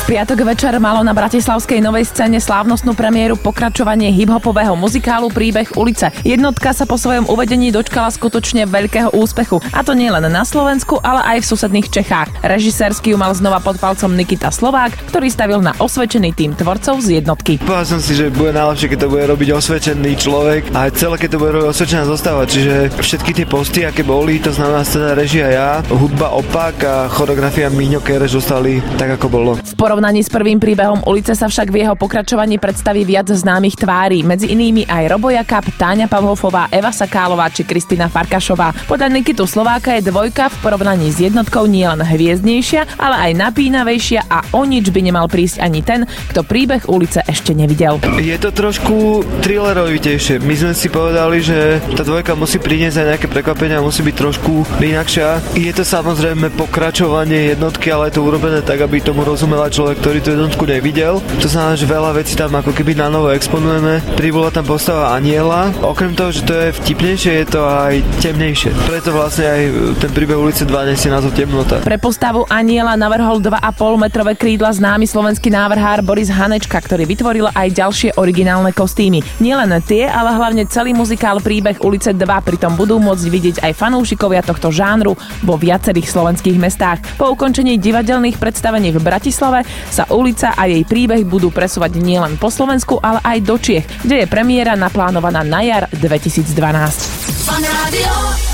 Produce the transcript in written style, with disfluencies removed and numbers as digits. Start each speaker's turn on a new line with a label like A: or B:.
A: Piatok večer malo na bratislavskej Novej scéne slávnostnú premiéru pokračovanie hiphopového muzikálu Príbeh ulice. Jednotka sa po svojom uvedení dočkala skutočne veľkého úspechu, a to nielen na Slovensku, ale aj v susedných Čechách. Režisérsky ju mal znova pod palcom Nikita Slovák, ktorý stavil na osvedčený tím tvorcov z Jednotky.
B: Povedal som si, že bude najlepšie, keď to bude robiť osvedčený človek a celé keď to bude robiť osvedčená zostava, čiže všetky tie posty, aké boli, to znamená scéna, režia ja, hudba Opak a choreografia Míňo Kereš zostali tak ako bolo.
A: V porovnaní s prvým Príbehom ulice sa však v jeho pokračovaní predstaví viac známych tvári, medzi inými aj Robo Jakab, Táňa Pavhofová, Eva Sakálová či Kristina Farkašová. Podľa Nikitu Slováka je dvojka v porovnaní s Jednotkou nielen hviezdnejšia, ale aj napínavejšia a o nič by nemal prísť ani ten, kto Príbeh ulice ešte nevidel.
B: Je to trošku thrillerovitejšie. My sme si povedali, že tá dvojka musí priniesť aj nejaké prekvapenia, musí byť trošku inakšia. Je to samozrejme pokračovanie Jednotky, ale je to urobené tak, aby tomu rozumela človek, ktorý tú Jednotku nevidel. To znamená, že veľa vecí tam ako keby na novo exponujeme. Pribúla tam postava Aniela. Okrem toho, že to je vtipnejšie, je to aj temnejšie. Preto vlastne aj ten Príbeh ulice 2 nesie názov Temnota.
A: Pre postavu Aniela navrhol 2,5 metrové krídla známy slovenský návrhár Boris Hanečka, ktorý vytvoril aj ďalšie originálne kostýmy. Nielen tie, ale hlavne celý muzikál Príbeh ulice 2 pritom budú môcť vidieť aj fanúšikovia tohto žánru vo viacerých slovenských mestách. Po ukončení divadelných predstavení v Bratislave sa ulica a jej príbeh budú presúvať nielen po Slovensku, ale aj do Čiech, kde je premiéra naplánovaná na jar 2012.